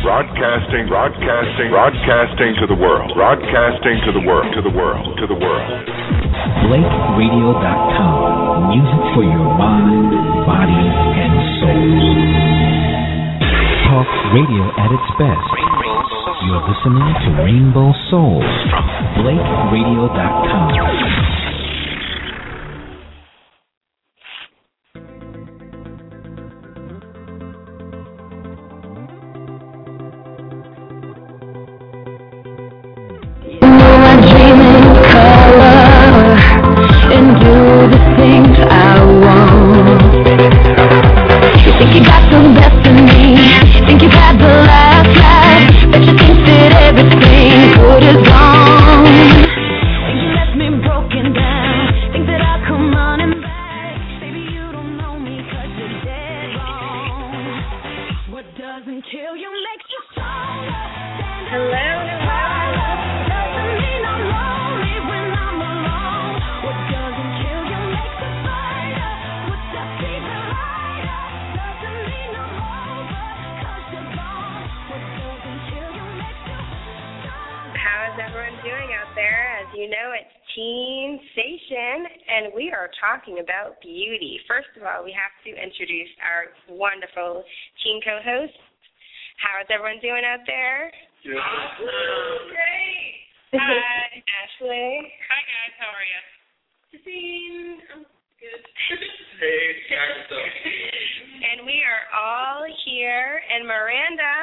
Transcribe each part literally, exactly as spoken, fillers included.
Broadcasting, broadcasting, broadcasting to the world. Broadcasting to the world, to the world, to the world. Blake Radio dot com. Music for your mind, body, and soul. Talk radio at its best. You're listening to Rainbow Soul from Blake Radio dot com. Talking about beauty. First of all, we have to introduce our wonderful teen co-host. How is everyone doing out there? Yeah. Awesome. Great. Hi, Ashley. Hi, guys. How are you? Justine. I'm good. Hey, yourself. And we are all here. And Miranda.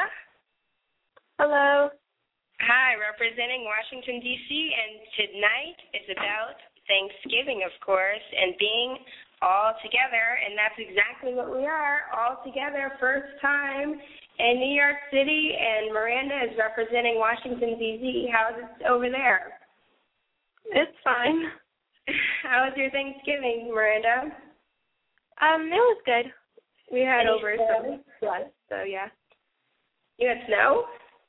Hello. Hi, representing Washington, D C, and tonight is about Thanksgiving, of course, and being all together, and that's exactly what we are, all together, first time in New York City, and Miranda is representing Washington, D C How is it over there? It's fine. How was your Thanksgiving, Miranda? Um, it was good. We had Any over snow? some guests, so yeah. You had snow?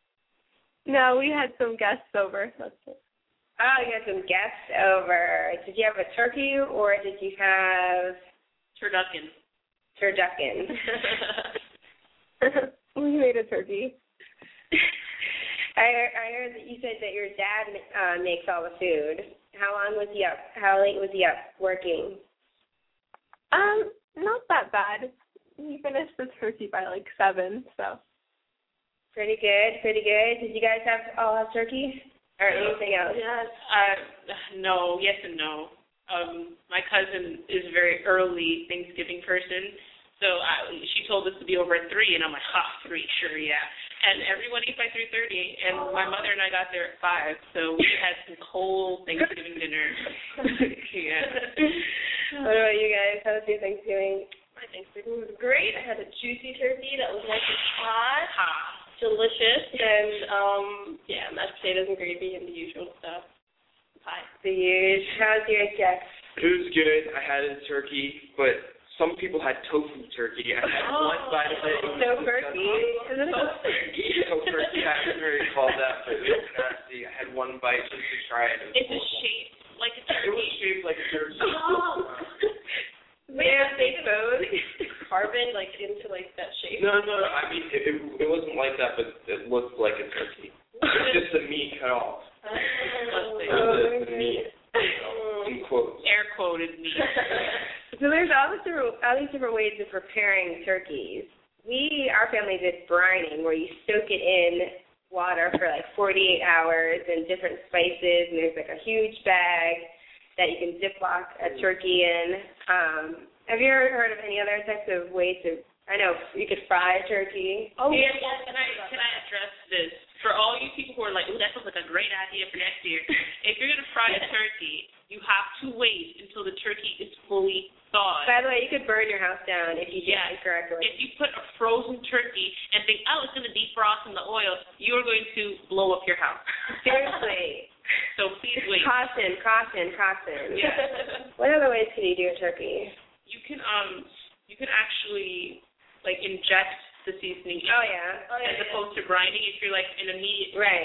No, we had some guests over. That's it. Oh, you had some guests over. Did you have a turkey or did you have turducken? Turducken. We made a turkey. I heard, I heard that you said that your dad uh, makes all the food. How long was he up? How late was he up working? Um, not that bad. He finished the turkey by like seven, so. Pretty good, pretty good. Did you guys have all have turkey? Or anything else? Yes. Uh, no, yes and no. Um, my cousin is a very early Thanksgiving person, so I, she told us to be over at three, and I'm like, ha, three, sure, yeah. And everyone eats by three thirty, and my mother and I got there at five, so we had some cold Thanksgiving dinner. Yeah. What about you guys? How was your Thanksgiving? My Thanksgiving was great. I had a juicy turkey that was nice and hot. Hot. Delicious, and um, yeah, mashed potatoes and gravy and the usual stuff. Pie. The usual. How's your guest? It was good. I had a turkey, but some people had tofu turkey. I had oh, one bite of it. No turkey? Is it a turkey? No turkey. I haven't really called that, but it was nasty. I had one bite just to try it. It was it's shaped like a turkey. It was shaped like a turkey. Oh. Yeah, they food. Carbon, like, into, like, that shape? No, no, no. I mean, it, it, it wasn't like that, but it looked like a turkey. It's just the meat cut off. Oh, the, the meat, you know, in quotes. Air quoted meat. So there's all these different, all these different ways of preparing turkeys. We, our family did brining, where you soak it in water for, like, forty-eight hours and different spices, and there's, like, a huge bag that you can Ziploc a turkey in. Um, have you ever heard of any other types of ways to, I know, you could fry a turkey. Oh, yeah, well, can I, can I address this? For all you people who are like, oh, that sounds like a great idea for next year, if you're going to fry a turkey, you have to wait until the turkey is fully thawed. By the way, you could burn your house down if you yes. did it correctly. If you put a frozen turkey and think, oh, it's going to defrost in the oil, you're going to blow up your house. Seriously. So please wait. Caution, caution, caution. Yeah. What other ways can you do a turkey? You can um you can actually like inject the seasoning. Oh yeah. Oh, yeah as yeah. opposed to brining if you're like in a meat right.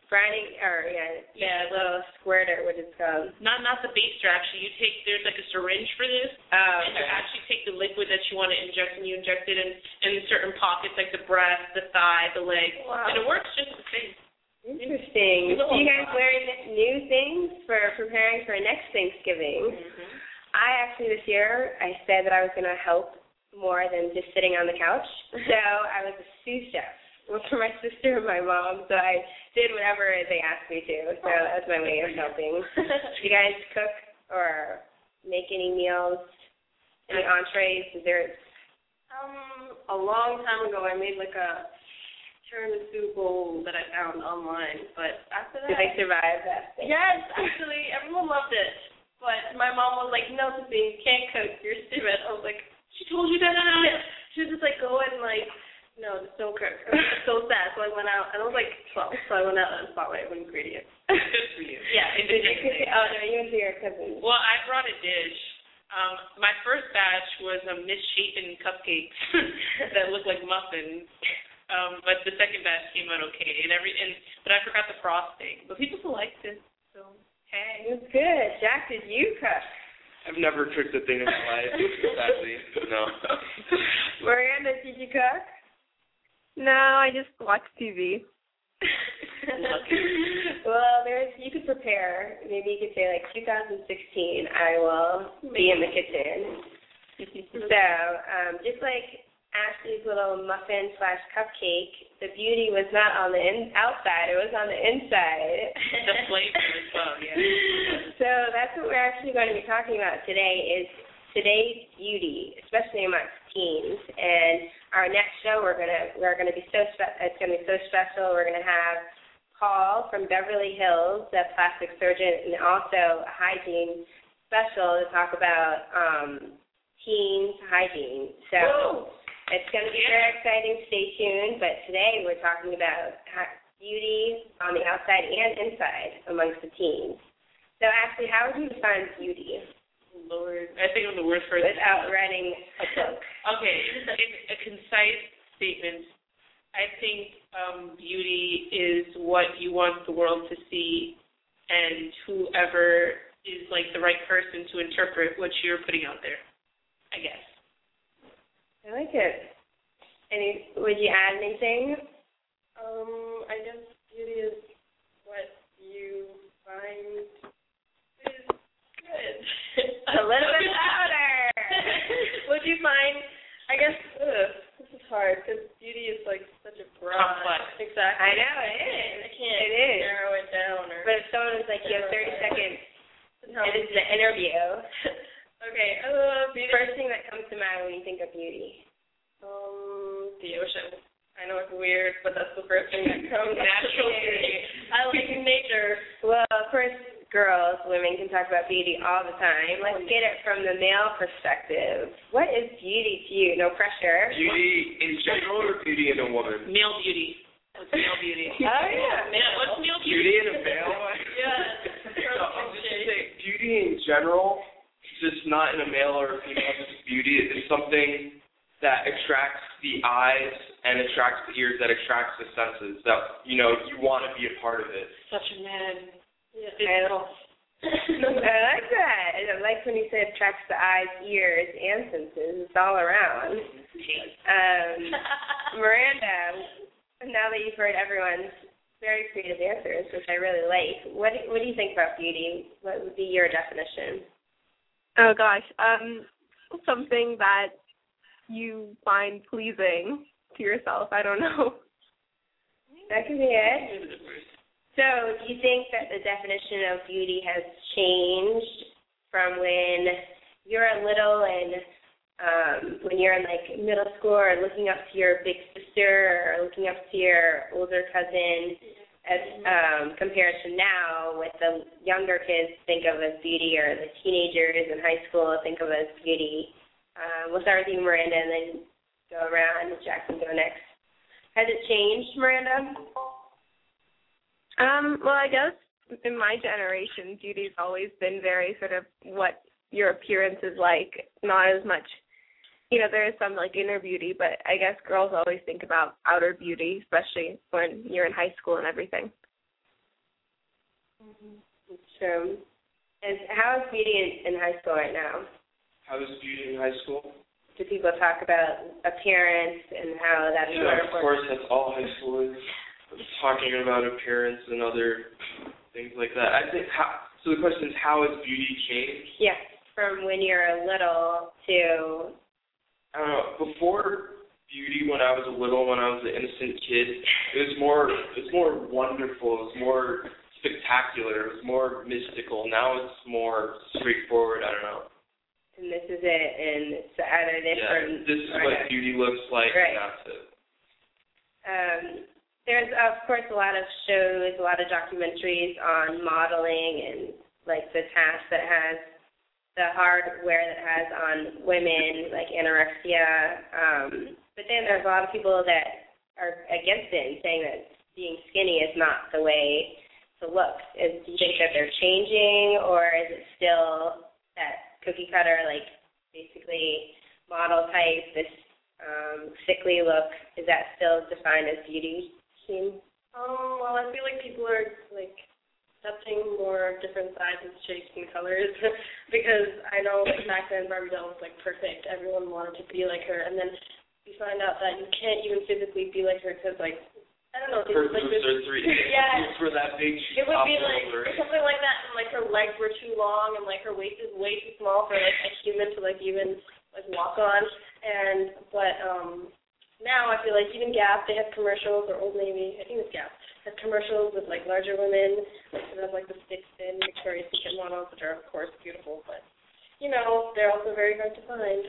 brining, or yeah, Yeah, a little squirter, what it's called. Not not the base strap. Actually, you take there's like a syringe for this, Oh, and you okay. actually take the liquid that you want to inject, and you inject it in in certain pockets like the breast, the thigh, the leg, Wow. and it works just the same. Interesting. Do you guys learn new things for preparing for next Thanksgiving? Mm-hmm. I actually this year I said that I was going to help more than just sitting on the couch, so I was a sous chef for my sister and my mom. So I did whatever they asked me to. So that's my way of helping. Do you guys cook or make any meals? Any entrees, desserts? Um, a long time ago, I made like a tiramisu bowl that I found online, but after that, Did they survive that? yes, actually, everyone loved it. But my mom was like, "No, Sophie, you can't cook. You're stupid." I was like, She told you that? she was just like, "Go and like, no, just don't cook." I was so sad, so I went out, and I was like twelve, so I went out and bought my own ingredients. Good for you. Yeah, Did you cook it? Oh, no, you went to your cousin. Well, I brought a dish. Um, my first batch was a misshapen cupcakes that looked like muffins. Um, but the second batch came out okay, and every and but I forgot the frosting. But people still liked it, so hey. It was good. Jack, did you cook? I've never cooked a thing in my life, sadly. No. Miranda, did you cook? No, I just watch T V. Well, there's you could prepare. Maybe you could say like two thousand sixteen. I will be in the kitchen. So, um, just like Ashley's little muffin slash cupcake, the beauty was not on the in- outside; it was on the inside. The flavor as well, yeah. So that's what we're actually going to be talking about today: is today's beauty, especially amongst teens. And our next show, we're gonna we're gonna be so spe- it's gonna be so special. We're gonna have Paul from Beverly Hills, the plastic surgeon, and also a hygiene special to talk about um, teens hygiene. So Whoa. It's going to be very exciting. Stay tuned. But today we're talking about beauty on the outside and inside amongst the teens. So Ashley, how would you define beauty? Lord, I think I'm the worst person. Without writing a book. Okay, in a concise statement, I think um, beauty is what you want the world to see, and whoever is like the right person to interpret what you're putting out there, I guess. I like it. Any? Would you add anything? Um, I guess beauty is what you find is good. A little bit louder. What you find, I guess, ugh, this is hard because beauty is like such a broad. Complex. Exactly. I know it is. I can't It is. narrow it down. Or But if someone was like, you have thirty seconds, tell and me. this is an interview. Okay, uh, beauty. First thing that comes to mind when you think of beauty. Um, the ocean. I know it's weird, but that's the first thing that comes. Natural beauty. I like nature. Well, of course, girls, women can talk about beauty all the time. Let's get it from the male perspective. What is beauty to you? No pressure. Beauty in general or beauty in a woman? Male beauty. What's male beauty? Oh, yeah. Yeah, what's male beauty? Beauty in a male? Yeah. So I'm just going to say, beauty in general, just not in a male or a female, just beauty is something that attracts the eyes and attracts the ears, that attracts the senses, that, you know, you want to be a part of it. Such a man. Yeah. I like that. I like when you said attracts the eyes, ears, and senses. It's all around. Um, Miranda, now that you've heard everyone's very creative answers, which I really like, what do, what do you think about beauty? What would be your definition? Oh gosh, um, something that you find pleasing to yourself. I don't know. That could be it. So, do you think that the definition of beauty has changed from when you're little and um, when you're in like middle school, or looking up to your big sister, or looking up to your older cousin, as um, compared to now, with the younger kids think of as beauty, or the teenagers in high school think of as beauty? Um, we'll start with you, Miranda, and then go around. Jackson, go next. Has it changed, Miranda? Um, well, I guess in my generation, beauty's always been very sort of what your appearance is like, not as much, you know, there is some like inner beauty, but I guess girls always think about outer beauty, especially when you're in high school and everything. Mm-hmm. It's true. And how is beauty in, in high school right now? How is beauty in high school? Do people talk about appearance and how that's yeah, sort of... of course, that's all high school is. Talking about appearance and other things like that. I think, how, so the question is, how has beauty changed? Yeah, from when you're little to... I don't know, before beauty, when I was little, when I was an innocent kid, it was more, it was more wonderful, it was more spectacular, it was more mystical. Now it's more straightforward, I don't know. And this is it, and it's either different... Yeah, this is what beauty looks like, right. And that's it. Um, there's, of course, a lot of shows, a lot of documentaries on modeling and, like, the task that has, the hardware that has on women, like anorexia. Um, but then there's a lot of people that are against it and saying that being skinny is not the way to look. Is, do you think that they're changing, or is it still that cookie cutter, like, basically model type, this um, sickly look? Is that still defined as beauty? Um, well, I feel like people are, like, accepting more different sizes, shapes, and colors because I know like, back then Barbie doll was, like, perfect. Everyone wanted to be like her, and then you find out that you can't even physically be like her because, like, I don't know. Her like, boobs are three. Yeah. For that big, it would be, like, or something like that, and, like, her legs were too long, and, like, her waist is way too small for, like, a human to, like, even, like, walk on. And, but, um... now I feel like even Gap, they have commercials, or Old Navy, I think it's Gap, has commercials with, like, larger women, like, they have, like, the stick-thin Victoria's Secret models, which are, of course, beautiful, but, you know, they're also very hard to find.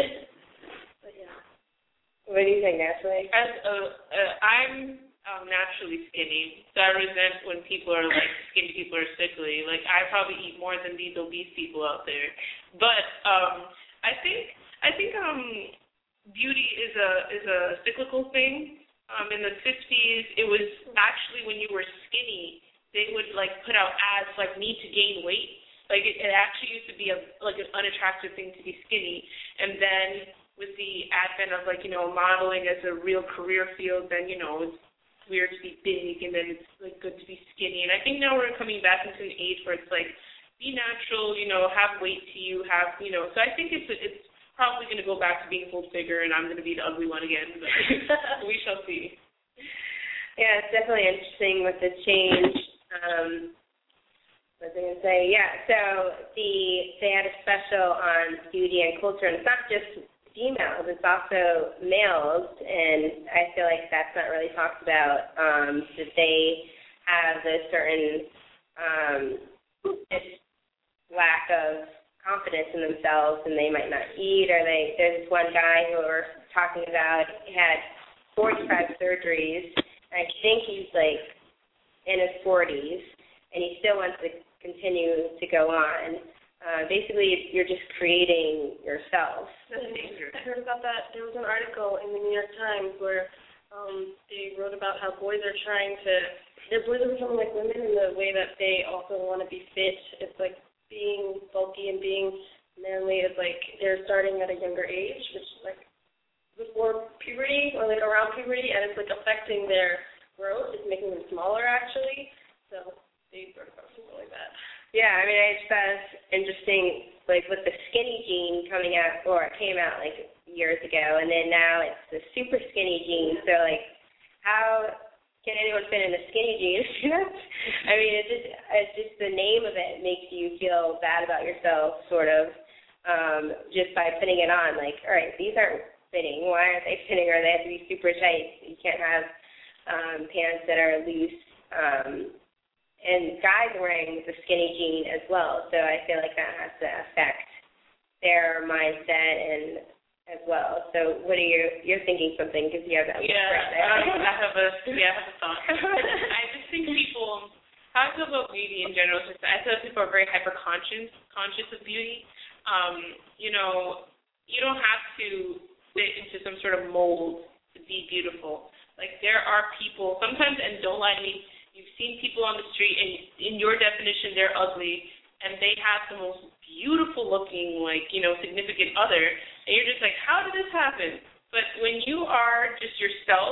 But, yeah. What do you think, Ashley? As a, uh, I'm um, naturally skinny, so I resent when people are, like, skinny people are sickly. Like, I probably eat more than these obese people out there. But um, I think, I think, um... beauty is a is a cyclical thing. Um, in the fifties, it was actually when you were skinny, they would like put out ads like need to gain weight. Like it, it actually used to be a like an unattractive thing to be skinny. And then with the advent of like you know modeling as a real career field, then you know it's weird to be big, and then it's like good to be skinny. And I think now we're coming back into an age where it's like be natural, you know, have weight to you, have you know. So I think it's it's probably going to go back to being full figure, and I'm going to be the ugly one again. But we shall see. Yeah, it's definitely interesting with the change. Um, what was I going to say? Yeah, so the they had a special on beauty and culture, and it's not just females, it's also males, and I feel like that's not really talked about, um, that they have a certain um, lack of confidence in themselves, and they might not eat, or they there's this one guy who we're talking about had forty-five surgeries, and I think he's like in his forties, and he still wants to continue to go on. Uh, basically, you're just creating yourself. That's dangerous. I heard about that. There was an article in the New York Times where um, they wrote about how boys are trying to, they're boys are becoming like women in the way that they also want to be fit. It's like being bulky and being manly is like they're starting at a younger age, which is like before puberty or like around puberty, and it's like affecting their growth. It's making them smaller actually. So they wrote about something like that. Yeah, I mean, I just thought it's interesting, like with the skinny gene coming out, or it came out like years ago, and then now it's the super skinny gene. So like, how can anyone fit in a skinny jeans? I mean, it's just, it's just the name of it makes you feel bad about yourself, sort of, um, just by putting it on. Like, all right, these aren't fitting. Why aren't they fitting? Or they have to be super tight. You can't have um, pants that are loose. Um, and guys are wearing the skinny jean as well, so I feel like that has to affect their mindset and as well. So what are you, you're thinking something because you have that yeah, right there. um, I have a, yeah, I have a thought. I just think people, how I feel about beauty in general, is just, I feel like people are very hyper-conscious conscious of beauty. Um, you know, you don't have to fit into some sort of mold to be beautiful. Like, there are people, sometimes, and don't lie to me, you've seen people on the street, and in your definition, they're ugly, and they have the most beautiful-looking, like, you know, significant other, and you're just like, how did this happen? But when you are just yourself,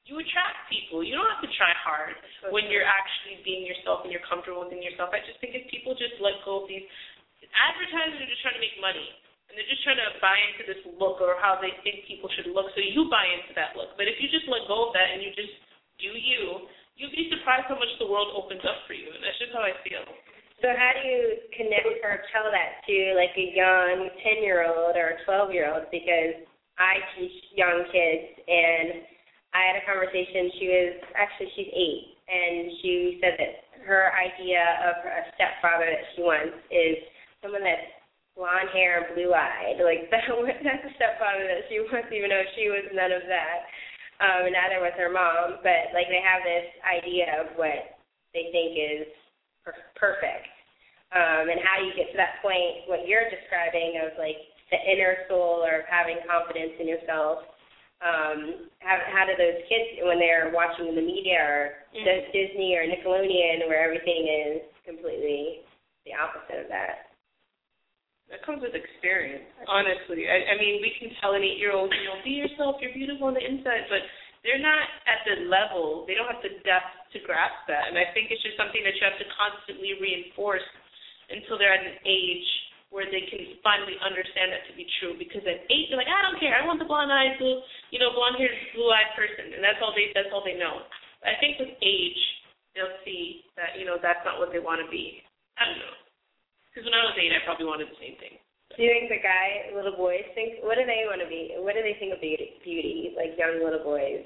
you attract people. You don't have to try hard so when true. You're actually being yourself and you're comfortable within yourself. I just think if people just let go of these, advertisers are just trying to make money. And they're just trying to buy into this look or how they think people should look, so you buy into that look. But if you just let go of that and you just do you, you'll be surprised how much the world opens up for you. And that's just how I feel. So how do you connect or tell that to, like, a young ten-year-old or a twelve-year-old? Because I teach young kids, and I had a conversation. She was, actually, she's eight, and she said that her idea of a stepfather that she wants is someone that's blonde hair and blue-eyed. Like, that, that's a stepfather that she wants, even though she was none of that. Um, and neither was her mom. But, like, they have this idea of what they think is per- perfect. Um, and how you get to that point, what you're describing of, like, the inner soul or having confidence in yourself. Um, how, how do those kids, when they're watching the media or mm-hmm. Disney or Nickelodeon, where everything is completely the opposite of that? That comes with experience, honestly. I, I mean, we can tell an eight-year-old, you know, be yourself, you're beautiful on the inside, but they're not at the level, they don't have the depth to grasp that. And I think it's just something that you have to constantly reinforce until they're at an age where they can finally understand that to be true. Because at eight, they're like, I don't care, I want the blonde-eyed, blue, you know, blonde-haired, blue-eyed person, and that's all they, that's all they know. But I think with age, they'll see that, you know, that's not what they want to be. I don't know. Because when I was eight, I probably wanted the same thing. Do you think the guy, little boys, think, what do they want to be? What do they think of beauty, beauty, like young little boys?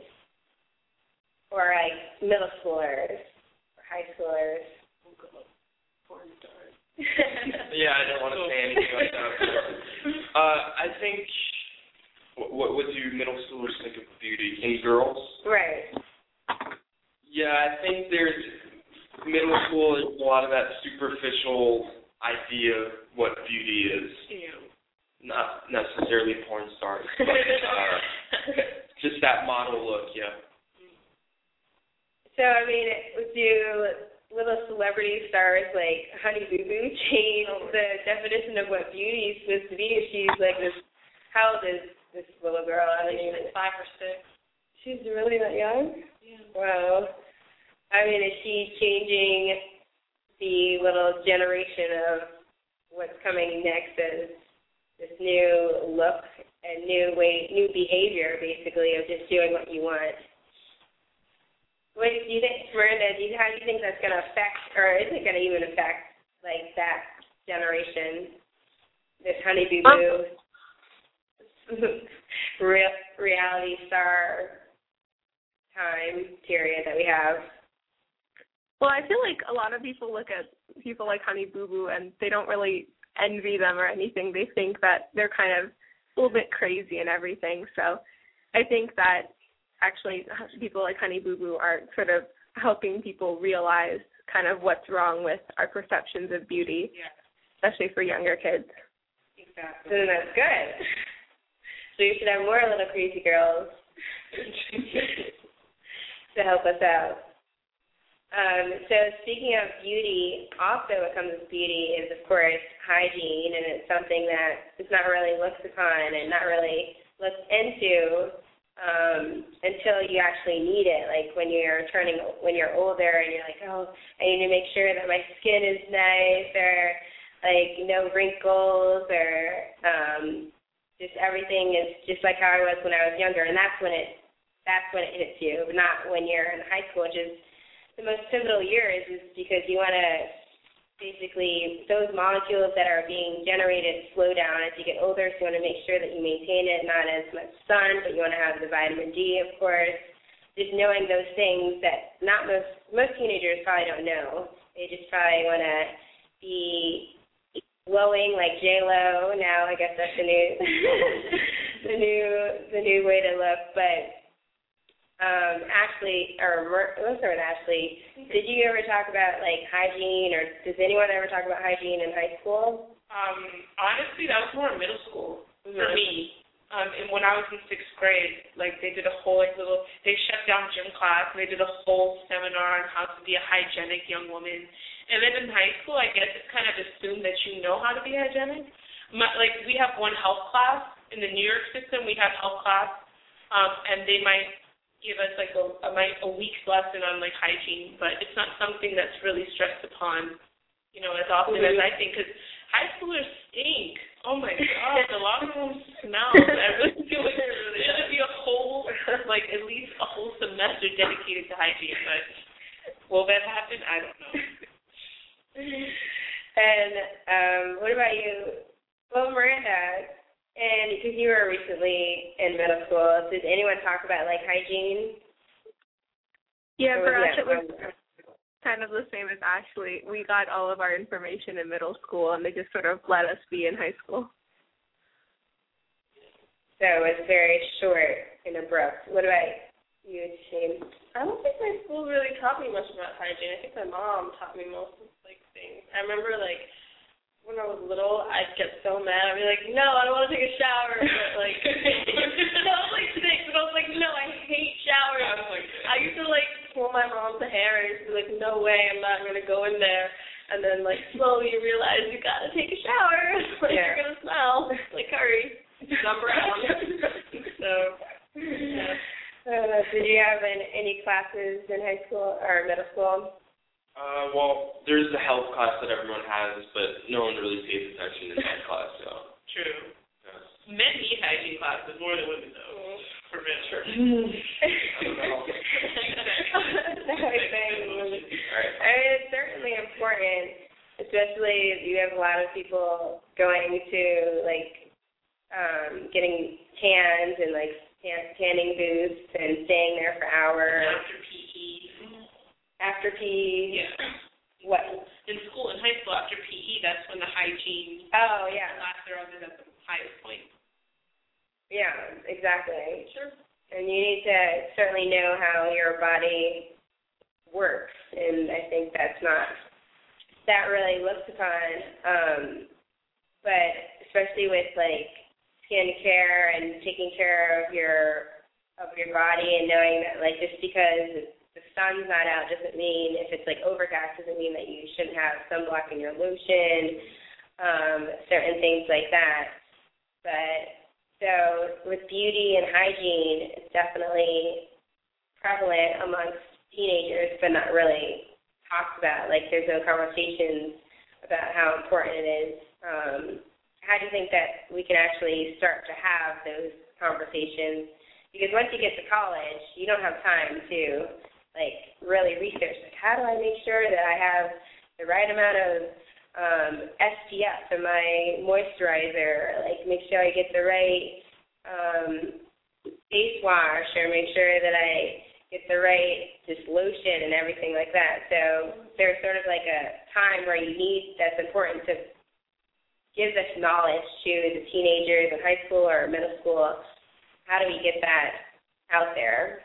Or like middle schoolers, or high schoolers? Oh, God. Porn stars. Yeah, I don't want to say anything like that. uh, I think, what, what do middle schoolers think of beauty? In girls? Right. Yeah, I think there's, middle school is a lot of that superficial idea of what beauty is. Yeah. Not necessarily porn stars, but uh, just that model look, yeah. So, I mean, do little celebrity stars like Honey Boo Boo change the definition of what beauty is supposed to be? If she's like this, how old is this little girl? I mean, she's like five or six. She's really that young? Yeah. Wow. I mean, is she changing the little generation of what's coming next as this new look and new way, new behavior, basically, of just doing what you want? What do you think, Miranda, do you, how do you think that's going to affect, or is it going to even affect, like, that generation, this Honey Boo Boo real, reality star time period that we have? Well, I feel like a lot of people look at people like Honey Boo Boo and they don't really envy them or anything. They think that they're kind of a little bit crazy and everything. So I think that actually people like Honey Boo Boo are sort of helping people realize kind of what's wrong with our perceptions of beauty, yeah. especially for younger kids. Exactly. So that's good. So you should have more little crazy girls to help us out. Um, so speaking of beauty, also what comes with beauty is, of course, hygiene, and it's something that is not really looked upon and not really looked into um, until you actually need it. Like when you're turning, when you're older and you're like, oh, I need to make sure that my skin is nice, or like no wrinkles, or um, just everything is just like how I was when I was younger, and that's when it that's when it hits you, not when you're in high school, which is the most pivotal years, is because you want to basically, those molecules that are being generated slow down as you get older, so you want to make sure that you maintain it, not as much sun, but you want to have the vitamin D, of course. Just knowing those things that not most, most teenagers probably don't know. They just probably want to be glowing like J Lo. Now I guess that's the new, the new, the new way to look, but Um, Ashley, or what's her name, Ashley, did you ever talk about, like, hygiene, or does anyone ever talk about hygiene in high school? Um, honestly, that was more in middle school mm-hmm. for me. Um, and when I was in sixth grade, like, they did a whole, like, little, they shut down gym class, and they did a whole seminar on how to be a hygienic young woman. And then in high school, I guess it's kind of assumed that you know how to be hygienic. My, like, we have one health class. In the New York system, we have health class, um, and they might give us like a, a, a week's lesson on like hygiene, but it's not something that's really stressed upon, you know, as often mm-hmm. as I think, because high schoolers stink. Oh my God, a lot of them smell. I really feel like there should be a whole, like at least a whole semester dedicated to hygiene, but will that happen? I don't know. And um, what about you? Well, Miranda, and because you were recently in middle school, did anyone talk about like hygiene? Yeah, for us it was kind of the same as Ashley. We got all of our information in middle school, and they just sort of let us be in high school. So it was very short and abrupt. What about you, Shane? I don't think my school really taught me much about hygiene. I think my mom taught me most of like things. I remember like when I was little, I'd get so mad. I'd be like, no, I don't want to take a shower. But like, no, I was like six, but I was like, no, I hate showers. I, was like, I used to like pull my mom's hair and be like, no way, I'm not gonna go in there. And then like slowly you realize you gotta take a shower. Like yeah. You're gonna smell like curry. Number one. So. Yeah. Uh, did you have in, any classes in high school or middle school? Uh, well, there's the health class that everyone has, but no one really pays attention in that class, so. True. Yes. Men need hygiene classes more than women, though. Mm. For men, sure. I don't know. Right. I mean, it's certainly important, especially if you have a lot of people going to, like, um, getting tans and, like, tan- tanning booths and staying there for hours. After P E. After P E? Yeah. What? In school, in high school, after P E, that's when the hygiene oh, yeah. class thereof is at the highest point. Yeah, exactly. Sure. And you need to certainly know how your body works, and I think that's not that really looked upon. Um, but especially with like skincare and taking care of your of your body, and knowing that like just because the sun's not out doesn't mean, if it's like overcast, doesn't mean that you shouldn't have sunblock in your lotion, um, certain things like that. But so with beauty and hygiene, it's definitely prevalent amongst teenagers, but not really talked about. Like there's no conversations about how important it is. Um, how do you think that we can actually start to have those conversations? Because once you get to college, you don't have time to like really research. Like, how do I make sure that I have the right amount of um, S P F in my moisturizer? Like, make sure I get the right um, face wash, or make sure that I get the right just lotion and everything like that. So there's sort of like a time where you need, that's important to give this knowledge to the teenagers in high school or middle school. How do we get that out there?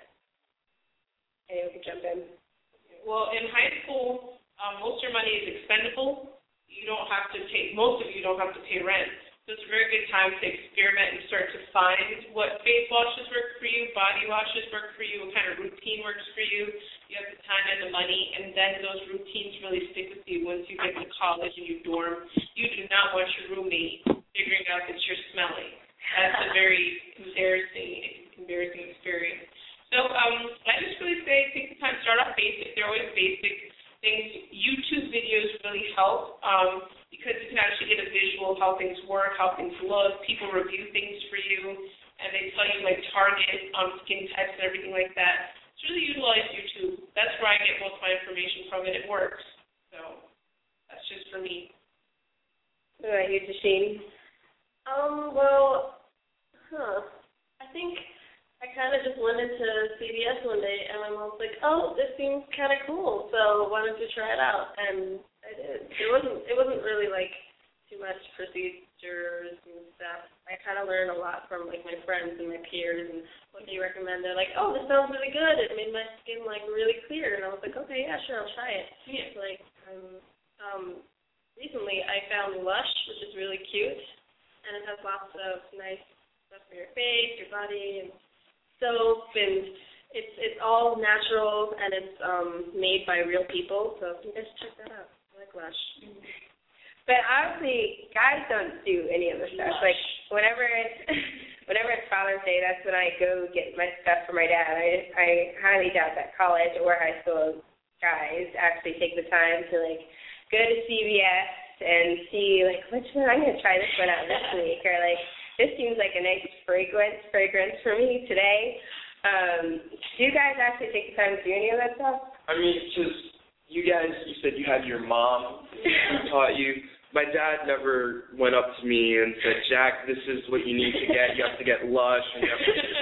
Anyone can jump in. Well, in high school, um, most of your money is expendable. You don't have to pay, most of you don't have to pay rent. So it's a very good time to experiment and start to find what face washes work for you, body washes work for you, what kind of routine works for you. You have the time and the money, and then those routines really stick with you once you get to college and you dorm. You do not want your roommate figuring out that you're smelling. That's a very embarrassing, embarrassing experience. So um, I just really say take the time to start off basic. They're always basic things. YouTube videos really help um, because you can actually get a visual of how things work, how things look. People review things for you, and they tell you like target um, skin types and everything like that. Just really utilize YouTube. That's where I get most of my information from, and it works. So that's just for me. What about you, Tasheen? Um, well, huh. I think I kind of just went into C V S one day, and my mom was like, "Oh, this seems kind of cool, so why don't you try it out?" And I did. It wasn't. It wasn't really like too much procedures and stuff. I kind of learned a lot from like my friends and my peers and what they recommend. They're like, "Oh, this sounds really good. It made my skin like really clear," and I was like, "Okay, yeah, sure, I'll try it." Yeah. Like, um, um, recently I found Lush, which is really cute, and it has lots of nice stuff for your face, your body, and soap, and it's it's all natural, and it's um made by real people, so you guys check that out. I like Lush. Mm-hmm. But honestly, guys don't do any of the stuff. Lush. Like whenever it's whenever it's Father's Day, that's when I go get my stuff for my dad. I I highly doubt that college or high school guys actually take the time to like go to C V S and see like which one I'm gonna try this one out this week, or like this seems like a nice fragrance fragrance for me today. Um, do you guys actually take the time to do any of that stuff? I mean, just you guys, you said you had your mom who taught you. My dad never went up to me and said, Jack, this is what you need to get. You have to get Lush and you have to do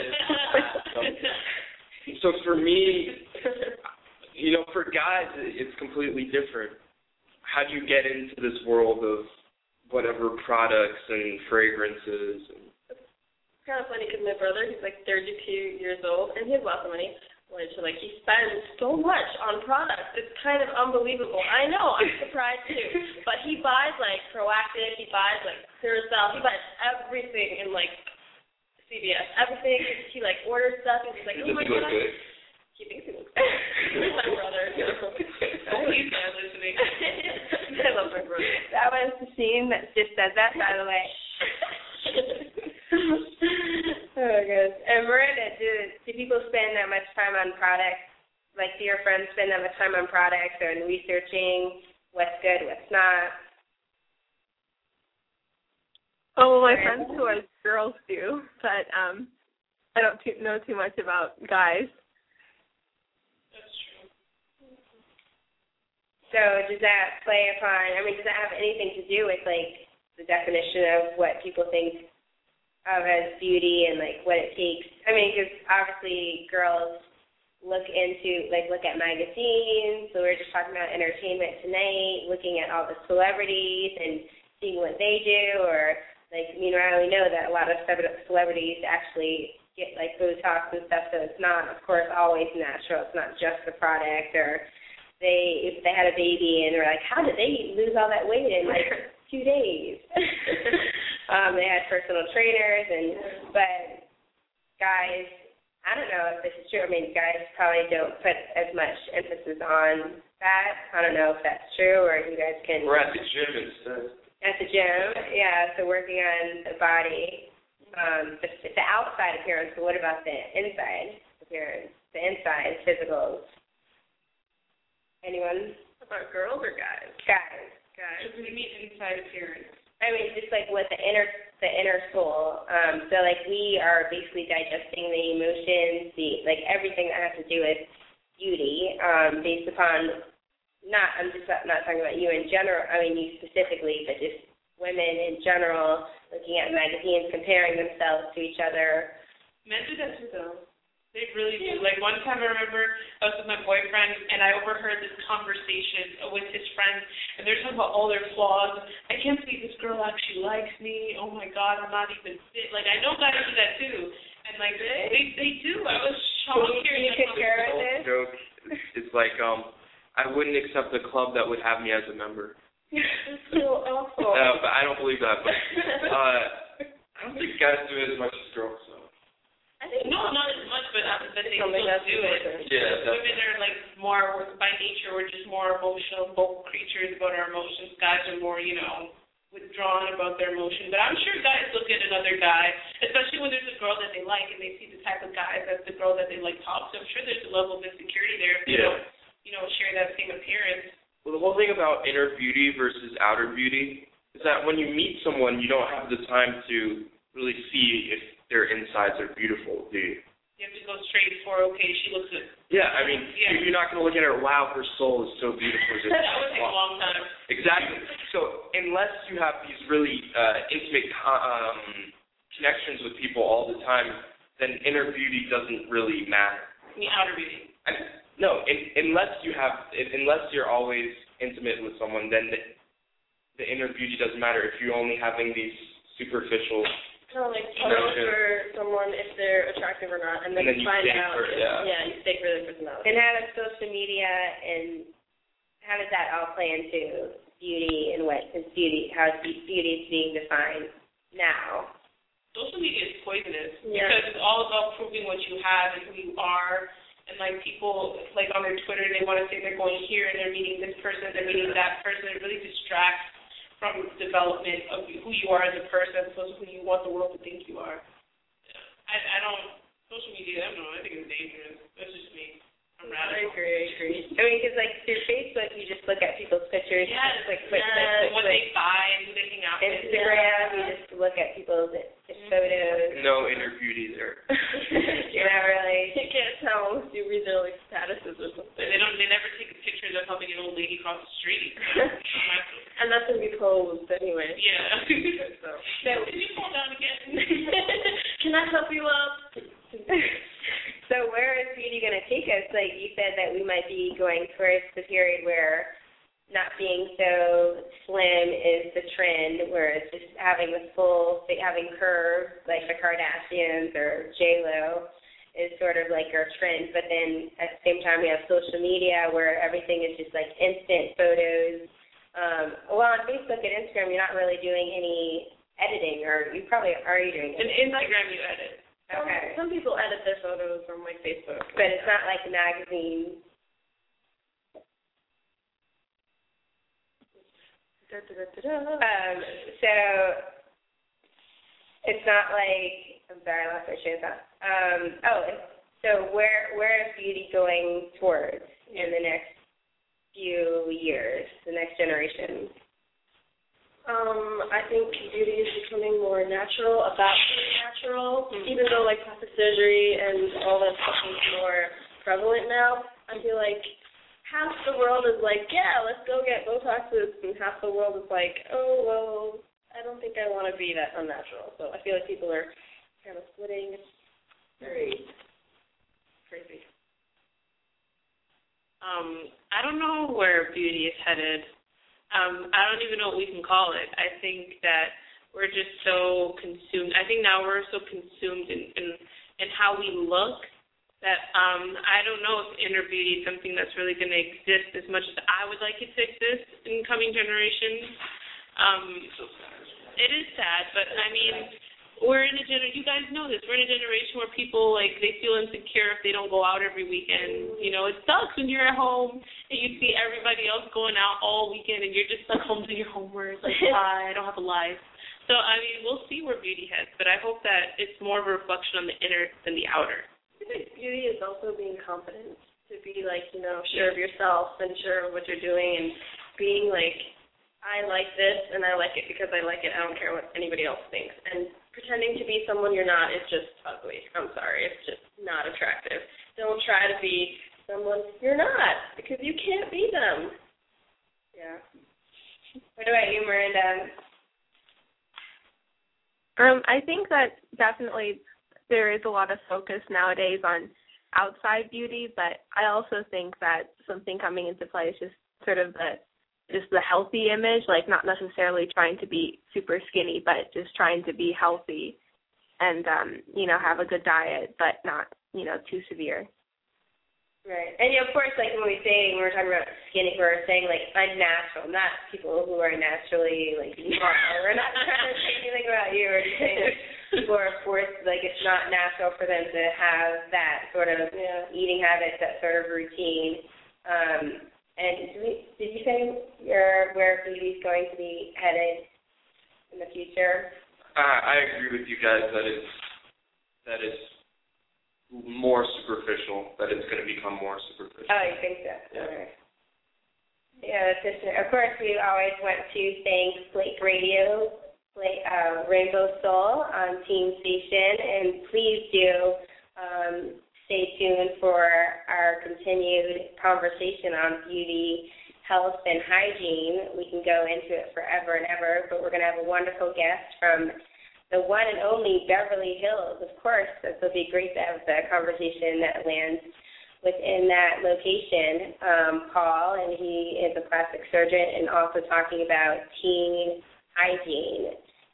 this. So for me, you know, for guys, it's completely different. How do you get into this world of whatever products and fragrances? It's kind of funny because my brother, he's like thirty-two years old, and he has lots of money. Which, like, he spends so much on products. It's kind of unbelievable. I know, I'm surprised too. But he buys, like, Proactive, he buys, like, Curacao, he buys everything in, like, C V S. Everything. He, like, orders stuff, and he's like, oh my God. He thinks he looks good. He's my brother. Oh, he's not listening. I love my brother. That was the scene that just said that, by the way. Oh, gosh. And Miranda, do, do people spend that much time on products? Like, do your friends spend that much time on products or in researching what's good, what's not? Oh, well, my friends who are girls do, but um, I don't too, know too much about guys. That's true. So does that play upon, I mean, does that have anything to do with, like, the definition of what people think of as beauty and, like, what it takes? I mean, because obviously girls look into, like, look at magazines, so we're just talking about entertainment tonight, looking at all the celebrities and seeing what they do, or, like, meanwhile, we know that a lot of celebrities actually get, like, Botox and stuff, so it's not, of course, always natural. It's not just the product, or they, if they had a baby and they're like, how did they lose all that weight in, like, two days? um, they had personal trainers, and but guys, I don't know if this is true. I mean, guys probably don't put as much emphasis on that. I don't know if that's true, or you guys can. We're at the gym instead. At the gym, yeah. So working on the body, um, the, the outside appearance. But what about the inside appearance? The inside physicals. Anyone? About girls or guys? Guys. Guys. What do you mean inside appearance? I mean, just like with the inner, the inner soul. Um, so like we are basically digesting the emotions, the like everything that has to do with beauty, um, based upon not. I'm just not, not talking about you in general. I mean you specifically, but just women in general, looking at magazines, comparing themselves to each other. Men do that too, though. They really do. Like, one time I remember I was with my boyfriend, and I overheard this conversation with his friends, and they're talking about all their flaws. I can't believe this girl actually likes me. Oh, my God, I'm not even fit. Like, I know guys do that, too. And, like, they they, they do. I was shocked hearing that. Can you compare this? Joke. It's like, um, I wouldn't accept a club that would have me as a member. It's so awful. Uh, but I don't believe that. But uh, I don't think guys do it as much as girls, so. I think no, not as much, but um, but they still do it. Yeah, women are like more by nature. We're just more emotional, vocal creatures about our emotions. Guys are more, you know, withdrawn about their emotions. But I'm sure guys look at another guy, especially when there's a girl that they like and they see the type of guy that's the girl that they like talk to. I'm sure there's a level of insecurity there if they yeah. don't, you know, share that same appearance. Well, the whole thing about inner beauty versus outer beauty is that when you meet someone, you don't have the time to really see if their insides are beautiful, do you? You have to go straight for, okay, she looks good. Yeah, I mean, yeah. you're not going to look at her, wow, her soul is so beautiful. That would take a long time. Exactly. So unless you have these really uh, intimate um, connections with people all the time, then inner beauty doesn't really matter. I mean, outer beauty. I, no, in, unless you have, unless you're always intimate with someone, then the, the inner beauty doesn't matter if you're only having these superficial. Kind of like you know for someone if they're attractive or not, and then, and then you find out. For, yeah. yeah, you stay for their personality. And how does social media and how does that all play into beauty and what is beauty? How beauty is being defined now? Social media is poisonous yeah. because it's all about proving what you have and who you are. And like people, like on their Twitter, they want to say they're going here and they're meeting this person, they're meeting that person. It really distracts from development of who you are as a person as opposed to who you want the world to think you are. I, I don't, social media, I don't know, I think it's dangerous. That's just me. I'm I radical. agree, I agree. I mean, because, like, through Facebook, you just look at people's pictures. Yes, like, quick, yes, quick, quick, what quick. they buy and who they hang out with. Instagram, you just look at people's Mm-hmm. photos. No inner beauty there. You're not really. You can't tell unless you read their like statuses or something. They don't. They never take pictures of helping an old lady cross the street. And that's when we posed anyway. Yeah. So. So, did you fall down again? Can I help you up? So where is beauty going to take us? Like you said that we might be going towards the period where not being so slim is the trend, where it's just having the full, having curves like the Kardashians or J-Lo is sort of like our trend. But then at the same time we have social media where everything is just like instant photos. Um, well, on Facebook and Instagram you're not really doing any editing, or you probably are you doing In editing? Instagram you edit. Okay. Some, some people edit their photos from like Facebook. But it's not like magazine. Da, da, da, da, da. Um, so it's not like, I'm sorry, I lost my train of thought. Um, oh, so where where is beauty going towards in the next few years, the next generation? Um, I think beauty is becoming more natural, about being natural, Mm-hmm. even though like plastic surgery and all that stuff is more prevalent now. I feel like half the world is like, yeah, let's go get Botoxes, and half the world is like, oh, well, I don't think I want to be that unnatural. So I feel like people are kind of splitting. It's very crazy. Um, I don't know where beauty is headed. Um, I don't even know what we can call it. I think that we're just so consumed. I think now we're so consumed in, in, in how we look that um, I don't know if inner beauty is something that's really going to exist as much as I would like it to exist in coming generations. Um, it is sad, but I mean, we're in a gener- you guys know this, we're in a generation where people, like, they feel insecure if they don't go out every weekend. You know, it sucks when you're at home and you see everybody else going out all weekend and you're just stuck home doing your homework, like, bye, I don't have a life. So, I mean, we'll see where beauty heads, but I hope that it's more of a reflection on the inner than the outer. I think beauty is also being confident, to be, like, you know, sure of yourself and sure of what you're doing, and being, like, I like this and I like it because I like it. I don't care what anybody else thinks. And pretending to be someone you're not is just ugly. I'm sorry. It's just not attractive. Don't try to be someone you're not, because you can't be them. Yeah. What about you, Miranda? Um, I think that definitely there is a lot of focus nowadays on outside beauty, but I also think that something coming into play is just sort of the just the healthy image, like not necessarily trying to be super skinny, but just trying to be healthy and, um, you know, have a good diet, but not, you know, too severe. Right. And, you know, of course, like when we say, when we're talking about skinny, we're saying, like, unnatural, not people who are naturally, like, normal. We're not trying to say anything about you. We're just saying that people are forced, like, it's not natural for them to have that sort of yeah. eating habits, that sort of routine. Um, and did, we, did you say you're, where beauty's going to be headed in the future? Uh, I agree with you guys that it's, that it's more superficial, that it's going to become more superficial. Oh, you think so? Yeah. Okay. Yeah, that's just, of course, we always want to thank Flake Radio, Flake, uh, Rainbow Soul on Team Station, and please do um, stay tuned for our continued conversation on beauty, health, and hygiene. We can go into it forever and ever, but we're going to have a wonderful guest from the one and only Beverly Hills. Of course, this will be great to have the conversation that lands within that location, um, Paul, and he is a plastic surgeon and also talking about teen hygiene.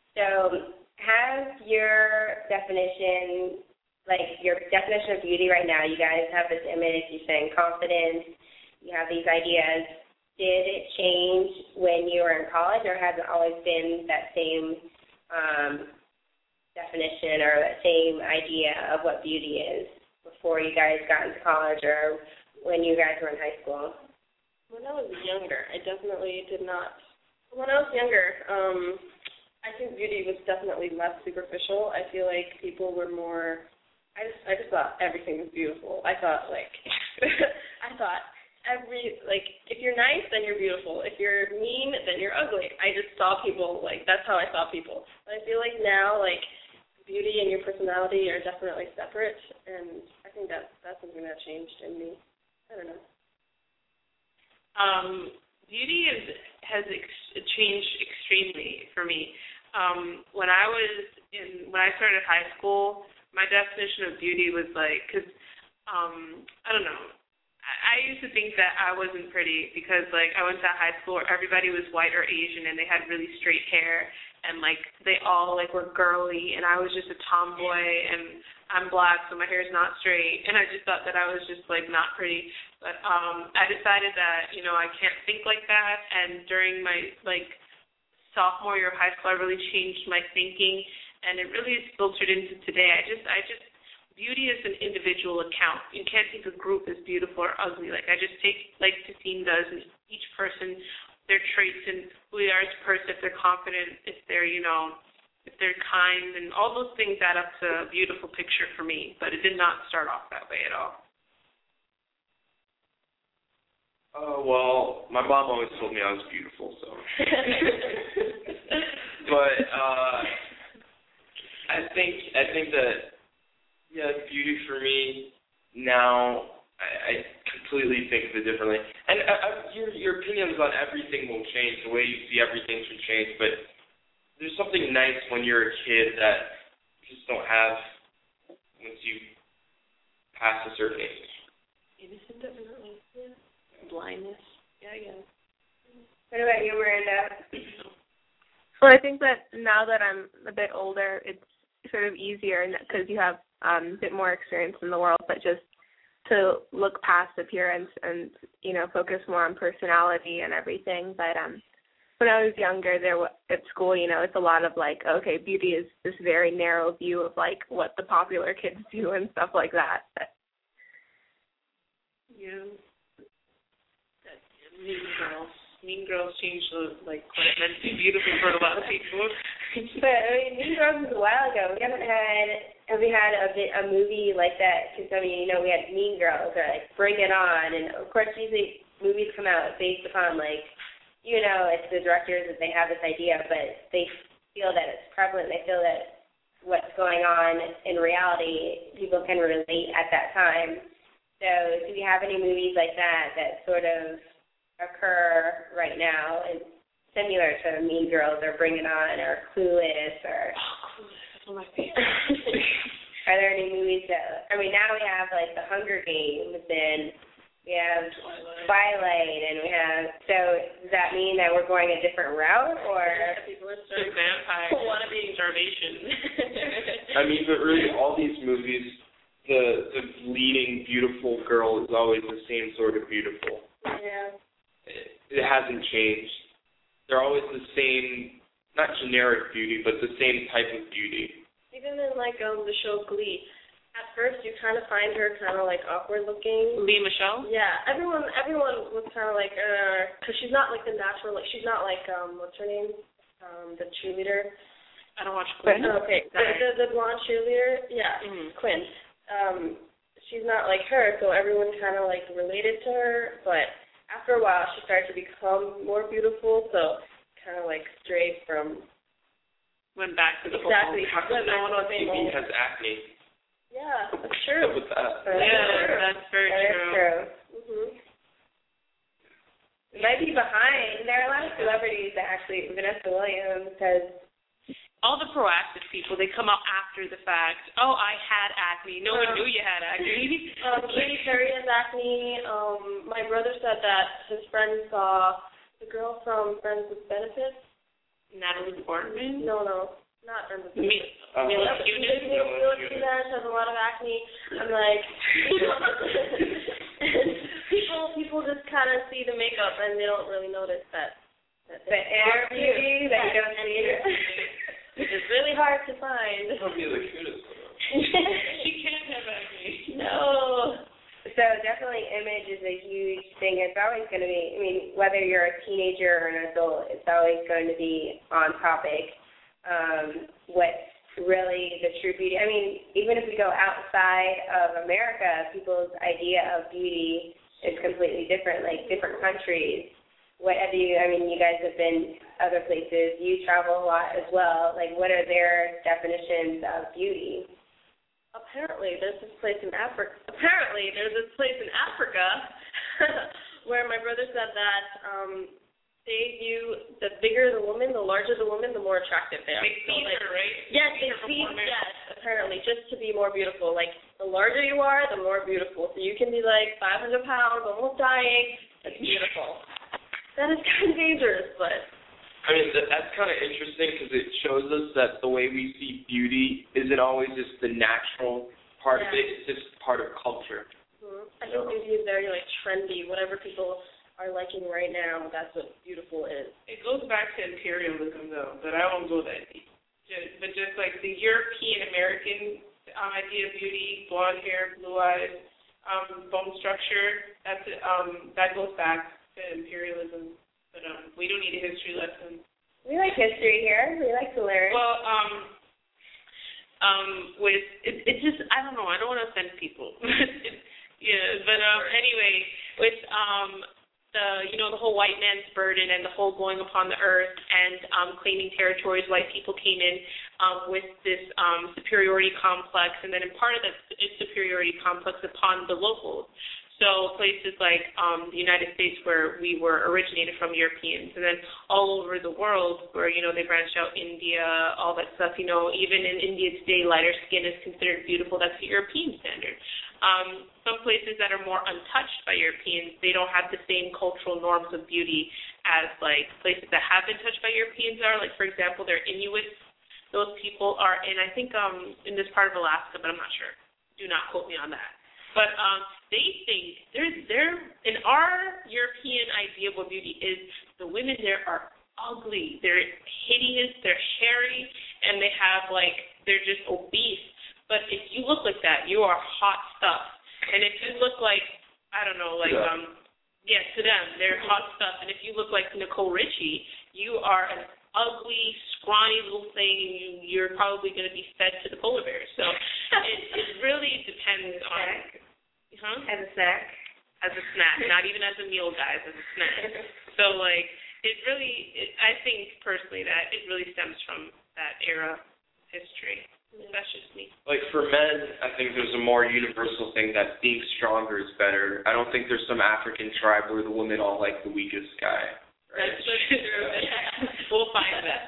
So has your definition, like your definition of beauty right now, you guys have this image, you're saying confidence, you have these ideas. Did it change when you were in college, or has it always been that same um, definition or that same idea of what beauty is before you guys got into college or when you guys were in high school? When I was younger, I definitely did not. When I was younger, um, I think beauty was definitely less superficial. I feel like people were more. I just I just thought everything was beautiful. I thought like I thought every like if you're nice then you're beautiful. If you're mean then you're ugly. I just saw people like that's how I saw people. But I feel like now like beauty and your personality are definitely separate, and I think that that's something that changed in me. I don't know. Um, beauty is has ex- changed extremely for me. Um, when I was in, when I started high school, my definition of beauty was like, cause, um, I don't know, I, I used to think that I wasn't pretty because like I went to high school where everybody was white or Asian and they had really straight hair and like they all like were girly and I was just a tomboy and I'm black so my hair is not straight and I just thought that I was just like not pretty. But um, I decided that, you know, I can't think like that, and during my like sophomore year of high school, I really changed my thinking, and it really is filtered into today. I just, I just, beauty is an individual account. You can't take a group as beautiful or ugly. Like I just take, like Tassine does, and each person, their traits and who they are as a person, if they're confident, if they're, you know, if they're kind, and all those things add up to a beautiful picture for me. But it did not start off that way at all. Uh, well, my mom always told me I was beautiful, so. But uh, I think I think that yeah, beauty for me now I, I completely think of it differently. And I, I, your your opinions on everything will change. The way you see everything should change. But there's something nice when you're a kid that you just don't have once you pass a certain age. Innocent, definitely. Yeah. Blindness. Yeah, yeah. What about you, Miranda? Well, I think that now that I'm a bit older, it's sort of easier because you have um, a bit more experience in the world, but just to look past appearance and, you know, focus more on personality and everything. But um, when I was younger, there w- at school, you know, it's a lot of like, okay, beauty is this very narrow view of like what the popular kids do and stuff like that. But, yeah. Mean Girls. Mean Girls changed like what it meant to be beautiful for a lot of people. But I mean, Mean Girls was a while ago. We haven't had have we had a bit, a movie like that? Because I mean, you know, we had Mean Girls or like Bring It On, and of course, usually movies come out based upon like, you know, it's the directors that they have this idea, but they feel that it's prevalent. They feel that what's going on in reality, people can relate at that time. So, do we have any movies like that that sort of occur right now and similar to Mean Girls or Bring It On or Clueless or oh, Clueless, that's one of my favorites. Are there any movies that I mean now we have like The Hunger Games and we have Twilight, Twilight and we have so does that mean that we're going a different route or people are starting vampires want to be starvation. I mean but really all these movies the the leading beautiful girl is always the same sort of beautiful. Yeah. It hasn't changed. They're always the same, not generic beauty, but the same type of beauty. Even in like um the show Glee, at first you kind of find her kind of like awkward looking. Lea Michele? Yeah, everyone everyone was kind of like, uh, because she's not like the natural, like she's not like um what's her name, um the cheerleader. I don't watch Glee. Oh, okay, the, the the blonde cheerleader, yeah, mm-hmm. Quinn. Um, she's not like her, so everyone kind of like related to her, but after a while, she started to become more beautiful, so kind of like strayed from. Went back to the exactly. whole. No one on T V has acne. Yeah, that's true. What's with that? That's yeah, true. that's very that true. Is true. Mhm. It might be behind. There are a lot of celebrities that actually. Vanessa Williams has. All the proactive people, they come out after the fact. Oh, I had acne. No one Um, knew you had acne. um, Katy Perry has acne. Um, my brother said that his friend saw the girl from Friends with Benefits. Natalie Portman? No, no, not Friends with Me, Benefits. Uh, Mila Kunis? Mila Kunis has a lot of acne. I'm like, people, people just kind of see the makeup and they don't really notice that. that The inner beauty that you don't see. It's really hard to find. Mila Kunis. She can't have acne. No. So definitely image is a huge thing. It's always going to be, I mean, whether you're a teenager or an adult, it's always going to be on topic. um, what's really the true beauty. I mean, even if we go outside of America, people's idea of beauty is completely different, like different countries. What have you, I mean, you guys have been other places. You travel a lot as well. Like, what are their definitions of beauty? Apparently, there's this place in Africa. Apparently, there's this place in Africa where my brother said that um, they view the bigger the woman, the larger the woman, the more attractive they are. They feed so, like, her, right? Yes, they feed. Yes, apparently, just to be more beautiful. Like, the larger you are, the more beautiful. So you can be like five hundred pounds, almost dying. That's beautiful. That is kind of dangerous, but. I mean, that, that's kind of interesting because it shows us that the way we see beauty isn't always just the natural part yeah. of it, it's just part of culture. Mm-hmm. I think beauty is very, like, trendy. Whatever people are liking right now, that's what beautiful is. It goes back to imperialism, though, but I won't go that deep. Just, but just like the European-American um, idea of beauty, blonde hair, blue eyes, um, bone structure, that's um, that goes back to imperialism. But um, we don't need a history lesson. We like history here. We like to learn. Well, um, um, with it, it just I don't know. I don't want to offend people. it, yeah, but um, anyway, with um, the you know the whole white man's burden and the whole going upon the earth and um, claiming territories, white people came in um, with this um, superiority complex, and then in part of that superiority complex upon the locals. So places like um, the United States, where we were originated from Europeans, and then all over the world where, you know, they branched out, India, all that stuff, you know, even in India today, lighter skin is considered beautiful. That's the European standard. Um, some places that are more untouched by Europeans, they don't have the same cultural norms of beauty as, like, places that have been touched by Europeans are. Like, for example, they're Inuits. Those people are in, I think, um, in this part of Alaska, but I'm not sure. Do not quote me on that. But um, they think they're they're in our European idea of what beauty is. The women there are ugly. They're hideous. They're hairy, and they have like they're just obese. But if you look like that, you are hot stuff. And if you look like I don't know, like yeah. um, yeah, to them they're hot stuff. And if you look like Nicole Richie, you are an ugly, scrawny little thing, and you, you're probably going to be fed to the polar bears. So it, it really depends on. Huh? As a snack? As a snack, not even as a meal, guys, as a snack. So, like, it really, it, I think personally that it really stems from that era of history. That's just me. Like, for men, I think there's a more universal thing that being stronger is better. I don't think there's some African tribe where the women all like the weakest guy. Right? That's so true. We'll find that.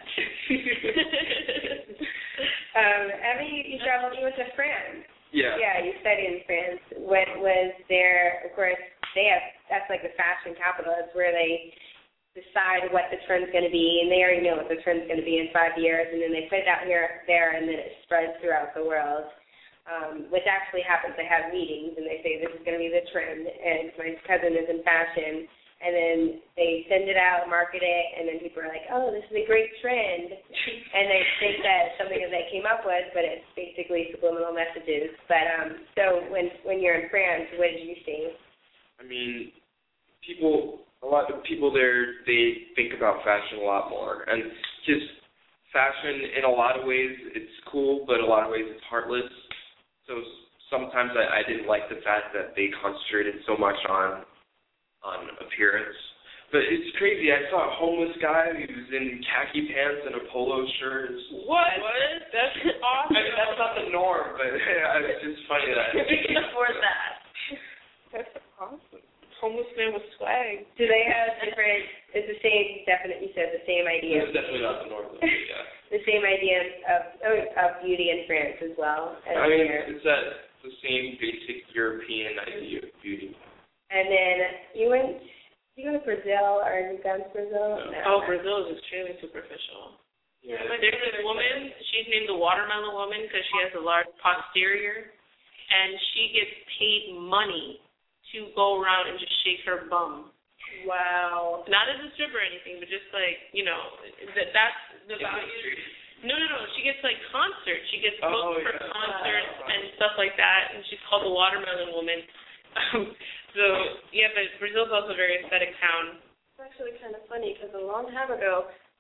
um, Emmy, you traveled, you went to France. Yeah. Yeah, you studied in France. What was there? Of course, they have. That's like the fashion capital. It's where they decide what the trend's going to be, and they already know what the trend's going to be in five years, and then they put it out here, there, and then it spreads throughout the world. Um, which actually happens. They have meetings, and they say this is going to be the trend. And my cousin is in fashion. And then they send it out, market it, and then people are like, oh, this is a great trend. And they think that it's something that they came up with, but it's basically subliminal messages. But um, so when when you're in France, what did you see? I mean, people, a lot of people there, they think about fashion a lot more. And just fashion, in a lot of ways, it's cool, but in a lot of ways it's heartless. So sometimes I, I didn't like the fact that they concentrated so much on on appearance. But it's crazy. I saw a homeless guy who was in khaki pants and a polo shirt. What? What? That's awesome. I mean, that's not the norm, but yeah, it's just funny that. We can afford that. That's awesome. Homeless man with swag. Do they have different, it's the same, definite, you said the same idea. It's definitely not the norm, yeah. The same idea of, of beauty in France as well. As I mean, here. it's that, the same basic European idea of beauty. And then you went, you went to Brazil, or have you gone to Brazil? No. No. Oh, Brazil is extremely superficial. Yeah. There's this woman, she's named the Watermelon Woman because she has a large posterior, and she gets paid money to go around and just shake her bum. Wow. Not as a stripper or anything, but just like, you know, that that's the value. No, no, no. She gets like concerts. She gets booked oh, for yeah. concerts wow. and stuff like that, and she's called the Watermelon Woman. So, yeah, but Brazil's also a very aesthetic town. It's actually kind of funny because a long time ago,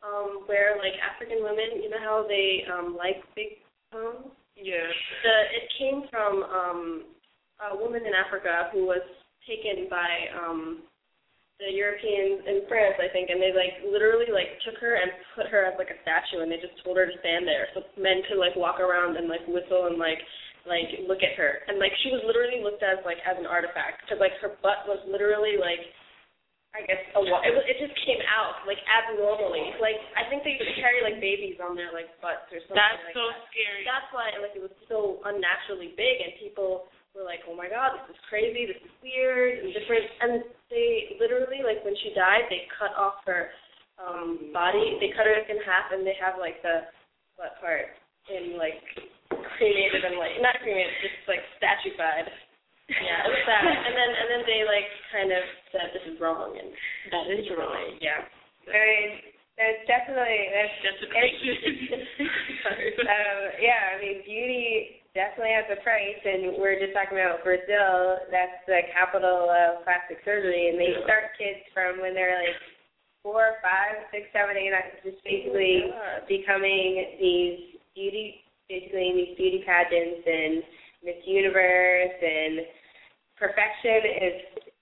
um, where like African women, you know how they um, like big homes? Yeah. The it came from um, a woman in Africa who was taken by um, the Europeans in France, I think, and they like literally like took her and put her as like a statue, and they just told her to stand there so men could like walk around and like whistle and like like look at her, and like she was literally looked at as like as an artifact because like her butt was literally like I guess a wa- it was, it just came out like abnormally. Like I think they used to carry like babies on their like butts or something. That's like so that. scary. That's why like it was so unnaturally big, and people were like, oh my God, this is crazy, this is weird and different. And they literally, like when she died, they cut off her um, body. They cut her in half, and they have like the butt part in like cremated and like not cremated, just like statuified. Yeah, it was sad. And then and then they like kind of said this is wrong, and that is wrong. Yeah. I mean, that's definitely that's Desecration. um, yeah, I mean, beauty definitely has a price, and we're just talking about Brazil. That's the capital of plastic surgery, and they Yeah. start kids from when they're like four, five, six, seven, eight, just basically Oh becoming these beauty, basically in these beauty pageants and Miss Universe, and perfection is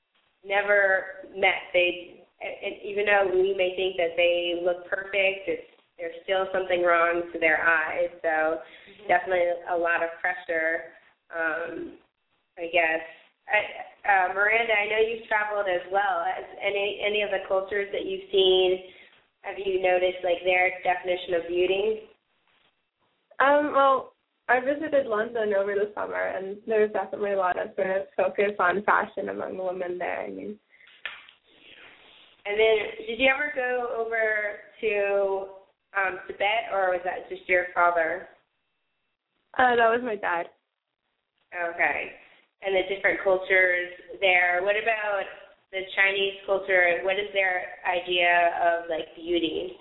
never met. They, and even though we may think that they look perfect, it's there's still something wrong to their eyes. So mm-hmm. definitely a lot of pressure, um, I guess. I, uh, Miranda, I know you've traveled as well. Has any any of the cultures that you've seen, have you noticed like their definition of beauty? Um, well, I visited London over the summer, and there's definitely a lot of sort of focus on fashion among the women there. I mean. And then, did you ever go over to um, Tibet, or was that just your father? Uh, that was my dad. Okay. And the different cultures there. What about the Chinese culture? What is their idea of like beauty?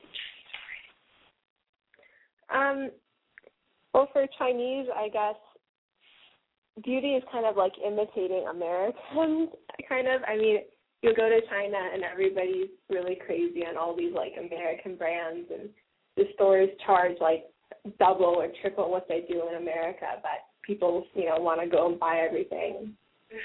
Um, well, for Chinese, I guess beauty is kind of like imitating Americans, kind of. I mean, you'll go to China and everybody's really crazy on all these like American brands, and the stores charge like double or triple what they do in America, but people, you know, want to go and buy everything.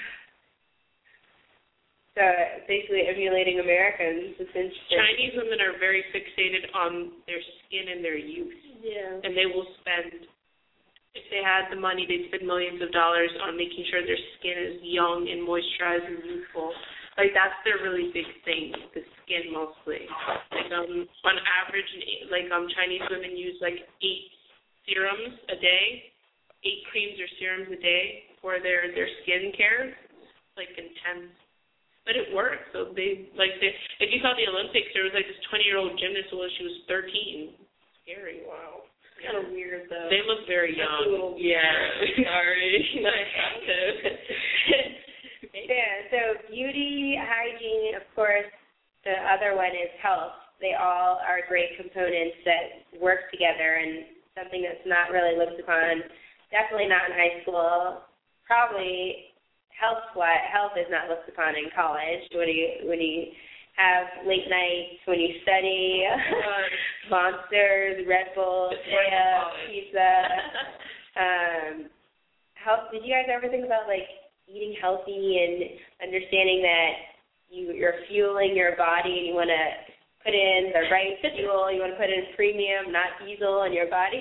So basically emulating Americans. It's interesting. Chinese women are very fixated on their skin and their youth. Yeah. And they will spend, if they had the money, they'd spend millions of dollars on making sure their skin is young and moisturized and youthful. Like, that's their really big thing, the skin mostly. Like, um, on average, like, um, Chinese women use, like, eight serums a day, eight creams or serums a day for their, their skin care. It's, like, intense. But it works. So they, like, they, if you saw the Olympics, there was, like, this twenty-year-old gymnast when she was thirteen. Scary. Wow. It's kind of weird, though. They look very young. That's a little yeah. Sorry. Not attractive. Yeah, so beauty, hygiene, of course, the other one is health. They all are great components that work together, and something that's not really looked upon, definitely not in high school, probably health health is not looked upon in college when you when you have late nights, when you study, Monsters, Red Bull, pizza. um, health. Did you guys ever think about like eating healthy and understanding that you, you're fueling your body and you want to put in the right fuel, you want to put in premium, not diesel in your body?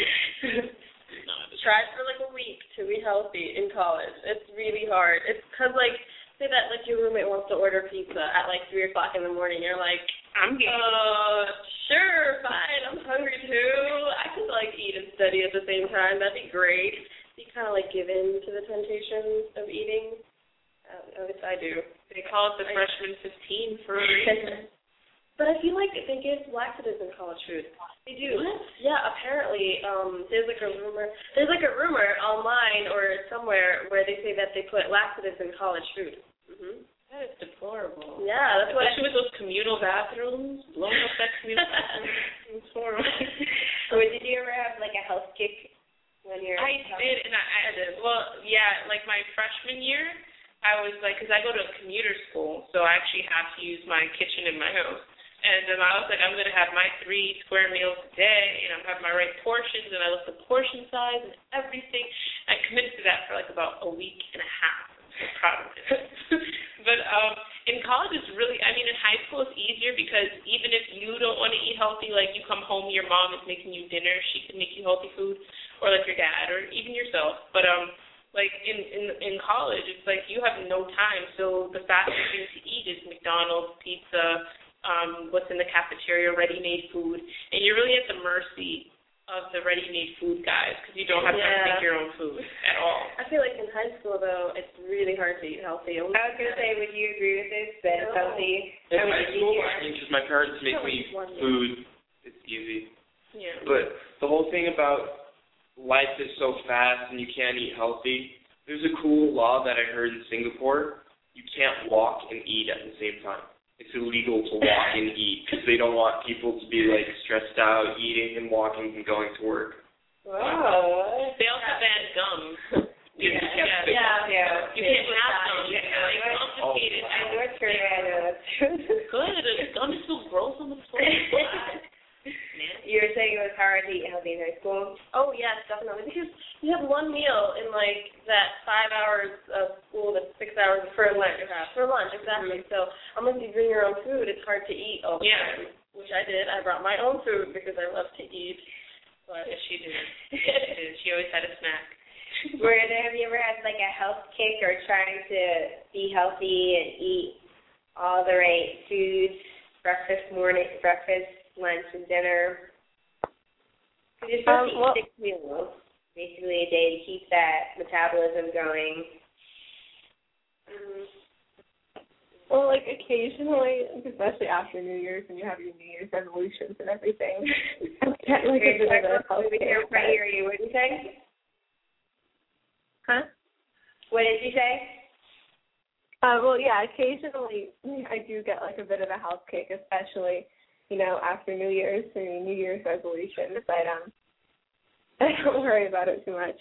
Try for like a week to be healthy in college. It's really hard. It's because like, say that like your roommate wants to order pizza at like three o'clock in the morning. You're like, I'm game. Uh, sure, fine. I'm hungry too. I could like eat and study at the same time. That'd be great. You kind of like give in to the temptations of eating. Uh, at least I do. They call it the freshman fifteen for a reason. But I feel like they give laxatives in college food. They do. What? Yeah, apparently. Um, there's like a rumor. There's like a rumor online or somewhere where they say that they put laxatives in college food. Mhm. That is deplorable. Yeah, that's what. Especially with those communal bathrooms, blowing up that communal bathroom. It's horrible. So did you ever have like a health kick when you're? I did, and I, I did. Well, yeah, like my freshman year, I was like, because I go to a commuter school, so I actually have to use my kitchen in my house. And um, I was like, I'm going to have my three square meals a day, and I'm having my right portions, and I looked at portion size and everything. I committed to that for like about a week and a half. I'm so proud of it. But um, in college, it's really, I mean, in high school, it's easier because even if you don't want to eat healthy, like you come home, your mom is making you dinner, she can make you healthy food, or like your dad, or even yourself. But um, like in, in in college, it's like you have no time, so the fastest thing to eat is McDonald's, pizza, um, what's in the cafeteria, ready-made food, and you're really at the mercy of the ready-made food guys because you don't have yeah. time to make your own food at all. I feel like in high school, though, it's really hard to eat healthy. I was going to say, would you agree with this, that it's No. healthy? In I mean, high it's school, easier. I think because my parents make me food, it's easy. Yeah. But the whole thing about life is so fast and you can't eat healthy, there's a cool law that I heard in Singapore. You can't walk and eat at the same time. It's illegal to walk and eat because they don't want people to be, like, stressed out, eating and walking and going to work. Wow. They also ban gum. Yeah. Yeah. Yeah. Yeah. You can't have gum. Yeah. You're like confiscated. I know it's true. I know it's true. Good. Gum is so gross on the floor. You were saying it was hard to eat healthy in high school? Oh, yes, definitely. Because you have one meal in, like, that five hours of school, that's six hours for lunch. For lunch, exactly. Mm-hmm. So unless you bring your own food, it's hard to eat all the Yeah. time, which I did. I brought my own food because I love to eat. But Yes, she did. Yes, she did. She always had a snack. Were there, have you ever had, like, a health kick or trying to be healthy and eat all the right foods, breakfast, morning, breakfast, lunch, and dinner? Because you're supposed Um, to well- eat six meals, basically, a day to keep that metabolism going. mm, Well, like occasionally, especially after New Year's, when you have your New Year's resolutions and everything, I get like a bit of a health We kick. can't quite hear you. What did you say? Huh? What did you say? Uh, well, yeah, occasionally I do get like a bit of a health kick, especially, you know, after New Year's or New Year's resolutions. But um, I don't worry about it too much.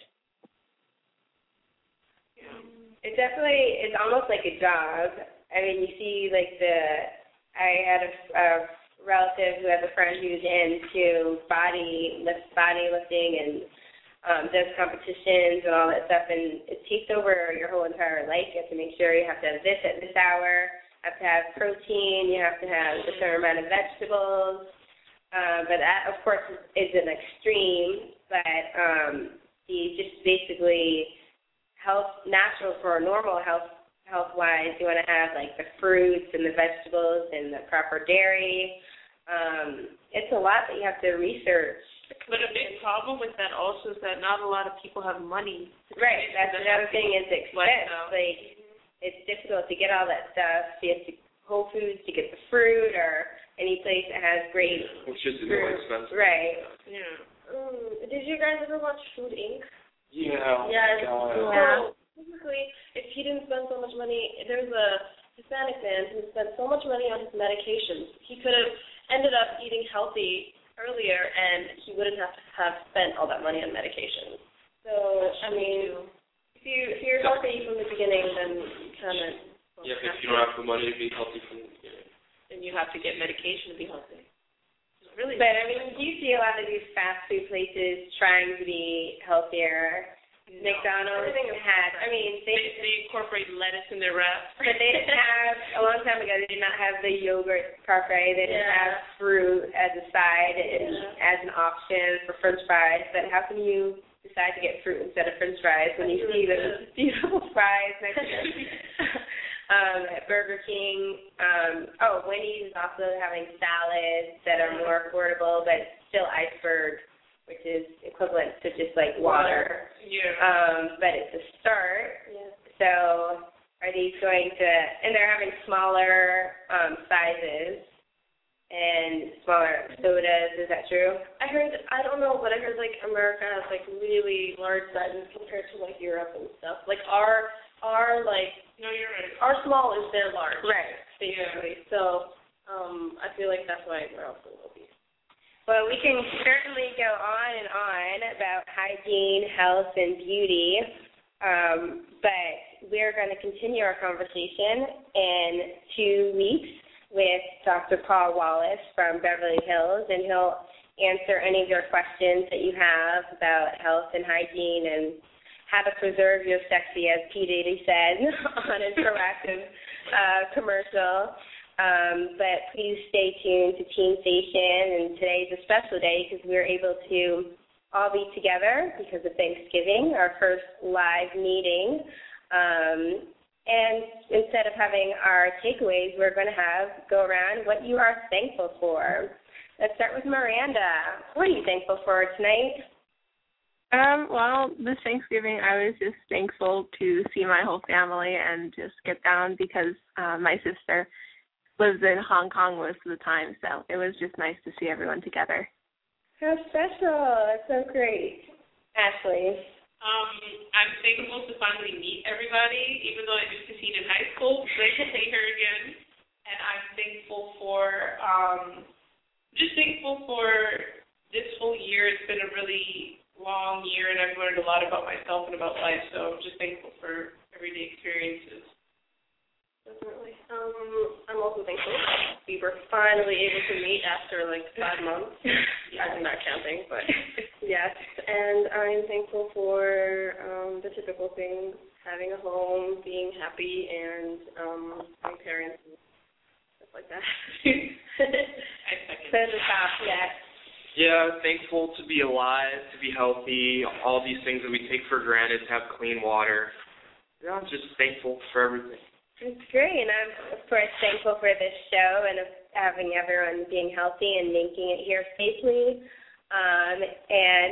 It definitely is almost like a job. I mean, you see, like the I had a, a relative who has a friend who's into body lift, body lifting and um, does competitions and all that stuff, and it takes over your whole entire life. You have to make sure you have to have this at this hour, have to have protein, you have to have a certain amount of vegetables. Uh, but that, of course, is, is an extreme. But um, you just basically health, natural for normal health, health-wise, you want to have like the fruits and the vegetables and the proper dairy. Um, it's a lot that you have to research. But a big problem with that also is that not a lot of people have money. Right. That's another thing is expense. Lifestyle. Like it's difficult to get all that stuff. You have to Whole Foods to get the fruit or any place that has great Which is more fruit. expensive. Right. Yeah. mm, did you guys ever watch Food Incorporated? Yeah. Yes. God. Yeah. So basically, if he didn't spend so much money, there's a Hispanic man who spent so much money on his medications. He could have ended up eating healthy earlier, and he wouldn't have to have spent all that money on medications. So I mean, if you if you're healthy from the beginning, then you kind of Yeah, if you don't have the money to be healthy from the beginning. And you have to get medication to be healthy. It's really. But I mean, do you see a lot of these fast food places trying to be healthier? No. McDonald's had, I mean, They, they, they incorporate lettuce in their wraps. but they didn't have, a long time ago, they did not have the yogurt parfait. They didn't Yeah. have fruit as a side and Yeah. as an option for French fries. But how can you decide to get fruit instead of French fries when you That's see really those beautiful fries next to them? um, at Burger King. Um, oh, Wendy's is also having salads that are more affordable, but still iceberg, which is equivalent to just like water. Yeah. Um, but it's a start. Yeah. So are these going to, and they're having smaller um, sizes and smaller sodas, is that true? I heard, I don't know, but I heard like America has like really large sizes compared to like Europe and stuff. Like our, our like, No, you're right. our small is their large. Right. Basically. So um, I feel like that's why we're also obese. Well, we can certainly go on and on about hygiene, health, and beauty, um, but we're going to continue our conversation in two weeks with Doctor Paul Wallace from Beverly Hills, and he'll answer any of your questions that you have about health and hygiene and how to preserve your sexy, as P. Diddy said on his proactive uh, commercial. Um, but please stay tuned to Teen Station, and today's a special day because we're able to all be together because of Thanksgiving, our first live meeting. Um, and instead of having our takeaways, we're going to have go around what you are thankful for. Let's start with Miranda. What are you thankful for tonight? Um, well, this Thanksgiving, I was just thankful to see my whole family and just get down because uh, my sister lives in Hong Kong most of the time, so it was just nice to see everyone together. How special. That's so great. Ashley. Um, I'm thankful to finally meet everybody, even though I used to see it in high school. Great to see her again. And I'm thankful for, um, just thankful for this whole year. It's been a really long year, and I've learned a lot about myself and about life, so I'm just thankful for everyday experiences. Definitely. Um, I'm also thankful we were finally able to meet after like five months. I'm not counting, but yes. And I'm thankful for um, the typical things: having a home, being happy, and um, my parents and stuff like that. I second. So the top, yes. Yeah, thankful to be alive, to be healthy, all these things that we take for granted, to have clean water. Yeah, I'm just thankful for everything. It's great, and I'm, of course, thankful for this show and of having everyone being healthy and making it here safely. Um, and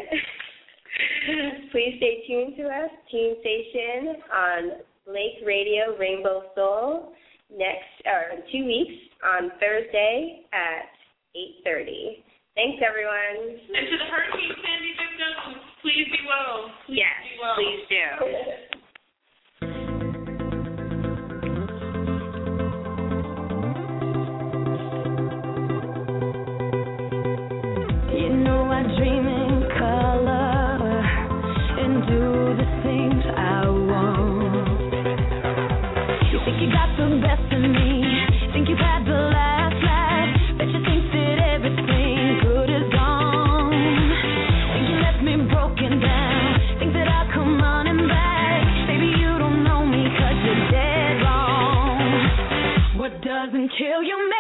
please stay tuned to us, Teen Station, on Lake Radio Rainbow Soul, next, or in two weeks on Thursday at eight thirty. Thanks, everyone. And to the Hurricane Sandy victims, please be well. Please yes, be well. Please do. You know I dream in color and do the things I want. You think you got the best of me, think you've had the last laugh, bet you think that everything good is gone. Think you left me broken down, think that I'll come running back. Baby, you don't know me 'cause you're dead wrong. What doesn't kill you